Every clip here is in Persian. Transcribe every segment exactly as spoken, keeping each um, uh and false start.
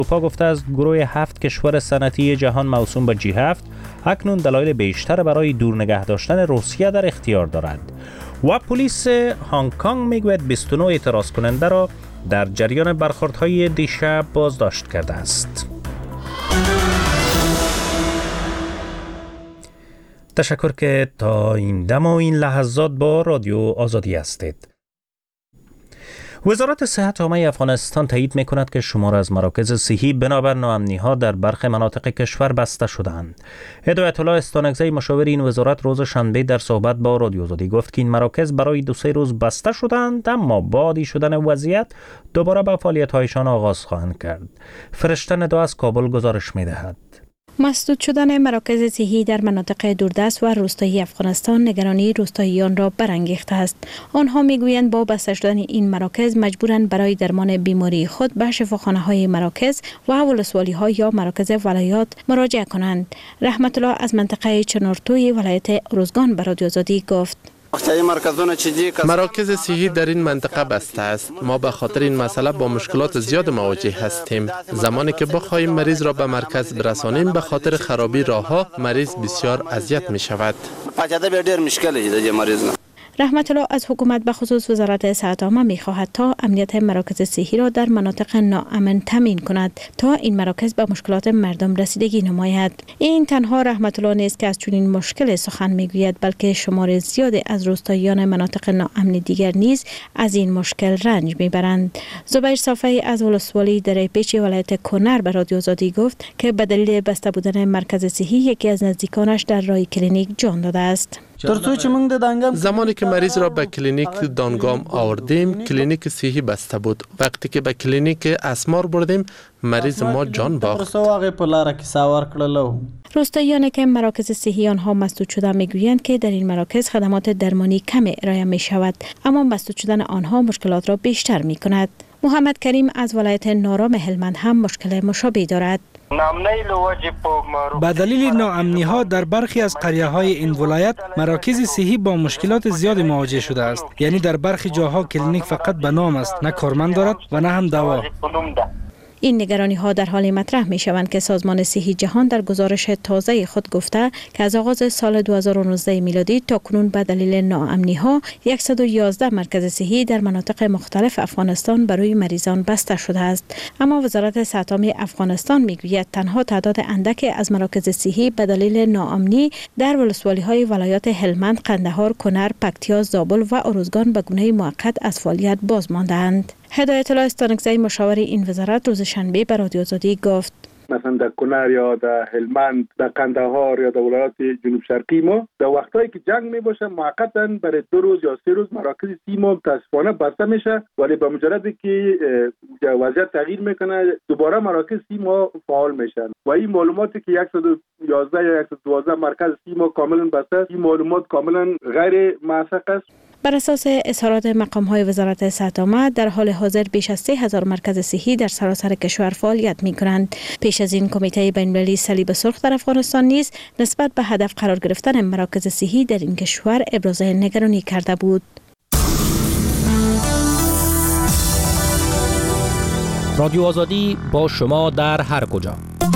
اروپا گفته است گروه هفت کشور صنعتی جهان موسوم به جی هفت اکنون دلایل بیشتر برای دور نگه داشتن روسیه در اختیار دارد. و پلیس هنگ کنگ میگوید بیست و نه اعتراض کننده را در جریان برخوردهای دیشب بازداشت کرده است. تشکر که تا این دم و این لحظات با رادیو آزادی هستید. وزارت صحت عامه افغانستان تایید می‌کند که شمار از مراکز صحی بنابر ناامنی‌ها در برخی مناطق کشور بسته شدند. هدایت الله استانکزی مشاور این وزارت روز شنبه در صحبت با رادیو آزادی گفت که این مراکز برای دو سه روز بسته شدند، اما با عادی شدن وضعیت دوباره به فعالیت‌هایشان آغاز خواهند کرد. فرشته ندا از کابل گزارش می‌دهد. مسدود شدن مراکز صحی در مناطق دوردست و روستایی افغانستان نگرانی روستاییان را برانگیخته است. آنها میگویند با بسته شدن این مراکز مجبورند برای درمان بیماری خود به شفاخانه‌های مراکز و ولسوالی‌ها یا مراکز ولایات مراجعه کنند. رحمت الله از منطقه چنارتوی ولایت ارزگان به رادیو آزادی گفت: مراکز صحی در این منطقه بسته است. ما به خاطر این مسئله با مشکلات زیاد مواجه هستیم. زمانی که بخواهیم مریض را به مرکز برسانیم به خاطر خرابی راهها مریض بسیار اذیت می شود. رحمت الله از حکومت به خصوص وزارت صحت عامه می خواهد تا امنیت مراکز صحی را در مناطق ناامن تامین کند تا این مراکز به مشکلات مردم رسیدگی نماید. این تنها رحمت الله نیست که از چنین مشکل سخن می گوید، بلکه شمار زیادی از روستاییان مناطق ناامن دیگر نیز از این مشکل رنج می برند. زبیر صافی از ولسوالی دره پیچ ولایت کنر به رادیو آزادی گفت که به دلیل بسته بودن مرکز صحی یکی از نزدیکانش در راه کلینیک جان داده است. زمانی که مریض را به کلینیک دانگام آوردیم کلینیک صحی بسته بود. وقتی که به کلینیک اسمار بردیم مریض ما جان باخت. روستاییانی که مراکز صحی آنها مسدود شده میگویند که در این مراکز خدمات درمانی کم ارائه می شود، اما مسدود شدن آنها مشکلات را بیشتر می کند. محمد کریم از ولایت نارام هلمند هم مشکل مشابه دارد. به دلیل ناامنی ها در برخی از قریه های این ولایت مراکز صحی با مشکلات زیاد مواجه شده است. یعنی در برخی جاها کلینیک فقط به نام است، نه کارمند دارد و نه هم دوا. این نگرانی ها در حال مطرح می شوند که سازمان صحی جهان در گزارش تازه خود گفته که از آغاز سال دو هزار و نوزده میلادی تا کنون به دلیل ناامنی ها صد و یازده مرکز صحی در مناطق مختلف افغانستان برای مریضان بسته شده است. اما وزارت صحت عامه افغانستان می گوید تنها تعداد اندکی از مراکز صحی به دلیل ناامنی در ولسوالی های ولایات هلمند، قندهار، کنر، پکتیا، زابل و ارزگان به گونه موقت از فعالیت باز ماندند. هدایت الله استانکزی مشاور این وزارت روز شنبه به رادیو آزادی گفت: مثلا در کنر یا در هلمند، در قندهار یا در ولایات جنوب شرقی ما در وقتایی که جنگ می باشه موقتا برای دو روز یا سه روز مراکز صحی ما متاسفانه بسته میشه، ولی با مجردی که وضعیت تغییر میکنه دوباره مراکز صحی ما فعال میشن و این معلوماتی که صد و یازده یا صد و دوازده مرکز صحی ما کاملا بسته، این معلومات کاملا غیر موثق است. بر اساس اظهارات مقام‌های وزارت صحت عامه در حال حاضر بیش از سه هزار مرکز صحی در سراسر کشور فعالیت می‌کنند. پیش از این کمیته بین‌المللی صلیب سرخ در افغانستان نیز نسبت به هدف قرار گرفتن مراکز صحی در این کشور ابراز نگرانی کرده بود. رادیو آزادی با شما در هر کجا.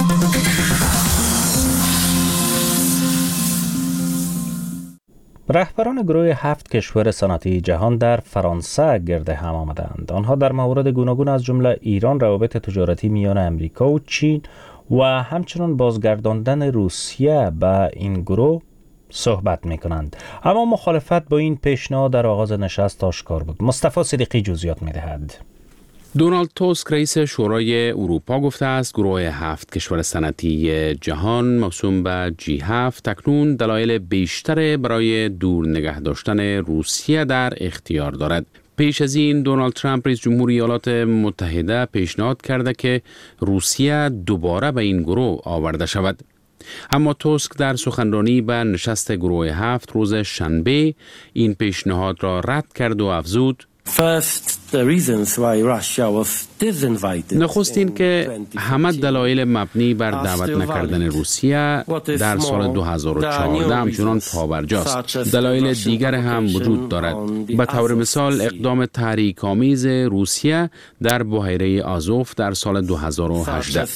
رهبران گروه هفت کشور صنعتی جهان در فرانسه گرد هم آمدند. آنها در موارد گوناگون از جمله ایران، روابط تجارتی میان امریکا و چین و همچنین بازگرداندن روسیه به این گروه صحبت می کنند. اما مخالفت با این پیشنهاد در آغاز نشست آشکار بود. مصطفی صدیقی جزئیات می دهد. دونالد توسک رئیس شورای اروپا گفته است گروه هفت کشور صنعتی جهان موسوم به جی هفت تکنون دلایل بیشتر برای دور نگه داشتن روسیه در اختیار دارد. پیش از این دونالد ترامپ رئیس جمهور ایالات متحده پیشنهاد کرده که روسیه دوباره به این گروه آورده شود. اما توسک در سخنرانی به نشست گروه هفت روز شنبه این پیشنهاد را رد کرد و افزود نخست این که همه دلایل مبنی بر دعوت نکردن روسیه در سال دو هزار و چهارده همچنان پابرجاست. دلایل دیگر هم وجود دارد. به طور مثال اقدام تحریک‌آمیز روسیه در بحیره آزوف در سال دو هزار و هجده.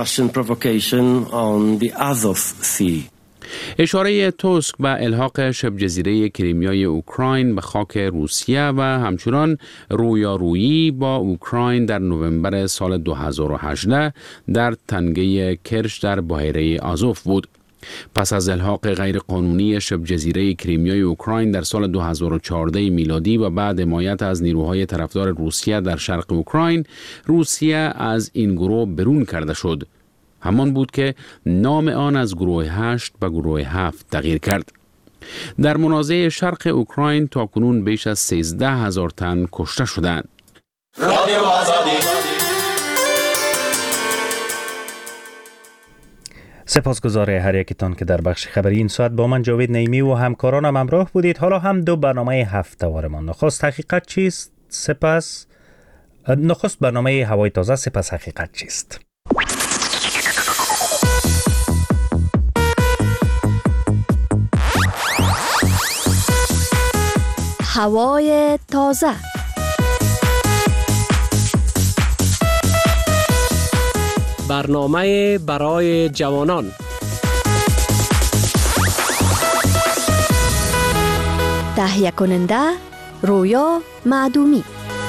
اشاره توسک به الحاق شبه جزیره کریمیای اوکراین به خاک روسیه و همچنان رویارویی با اوکراین در نوامبر سال دو هزار و هجده در تنگه کرچ در بحیره آزوف بود. پس از الحاق غیرقانونی شبه جزیره کریمیای اوکراین در سال دو هزار و چهارده میلادی و بعد حمایت از نیروهای طرفدار روسیه در شرق اوکراین، روسیه از این گروه برون کرده شد. همان بود که نام آن از گروه هشت به گروه هفت تغییر کرد. در منازعه شرق اوکراین تاکنون بیش از سیزده هزار تن کشته شدند. سپاسگزار هر یکتان که در بخش خبری این ساعت با من جاوید نعیمی و همکارانم همراه بودید. حالا هم دو برنامه هفته‌وارمان. نخست حقیقت چیست؟ سپس نخست برنامه هوای تازه، سپس حقیقت چیست؟ هوای تازه. برنامه برای جوانان. تهیه کننده رویا معدومی.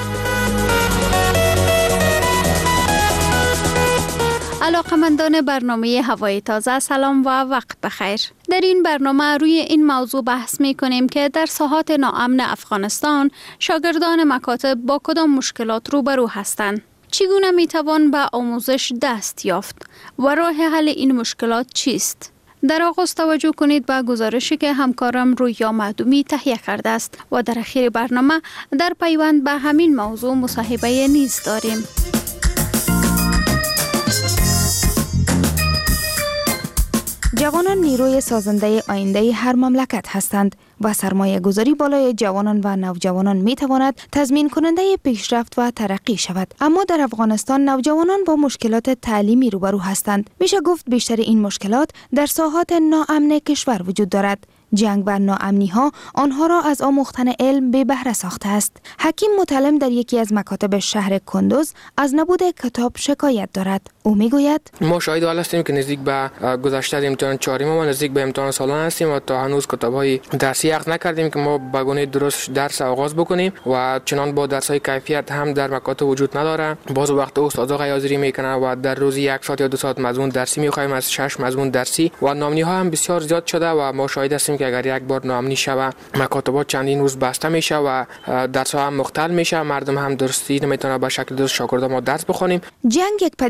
علاقمندان برنامه هوای تازه سلام و وقت بخیر. در این برنامه روی این موضوع بحث می کنیم که در ساحات ناامن افغانستان شاگردان مکاتب با کدام مشکلات روبرو هستند. چگونه می توان به آموزش دست یافت و راه حل این مشکلات چیست؟ در آغاز توجه کنید به گزارشی که همکارم رویا معدومی تهیه کرده است و در اخیر برنامه در پیوند به همین موضوع مصاحبه نیز داریم. جوانان نیروی سازنده آینده هر مملکت هستند و سرمایه گذاری بالای جوانان و نوجوانان می تواند تضمین کننده پیشرفت و ترقی شود. اما در افغانستان نوجوانان با مشکلات تعلیمی روبرو هستند. میشه گفت بیشتر این مشکلات در ساحات ناامن کشور وجود دارد. جنگ و ناامنی ها آنها را از آموختن علم به بهره ساخته است. حکیم متعلم در یکی از مکاتب شهر کندوز از نبود کتاب شکایت دارد. او میگوید ما شاهد حال هستیم که نزدیک به گذشته از امتحان چهارم ما نزدیک به امتحان سالانه هستیم و تا هنوز کتاب‌های درسی عقد نکردیم که ما به گونه درست درس آغاز بکنیم و چنان با درس‌های کیفیت هم در مکاتب وجود نداره. بعض وقت استادا غیازری میکنه و در روزی یک ساعت یا دو ساعت مضمون درسی میخوایم از شش مضمون درسی و ناامنی ها هم بسیار زیاد شده و ما شاهد هستیم که اگر یک بار ناامنی شوه مکاتبات چندین روز بسته میشه و درس‌ها هم مختل میشه، مردم هم درستی نمیتونه به شکل درست شاگردا ما درس بخونیم. جنگ یک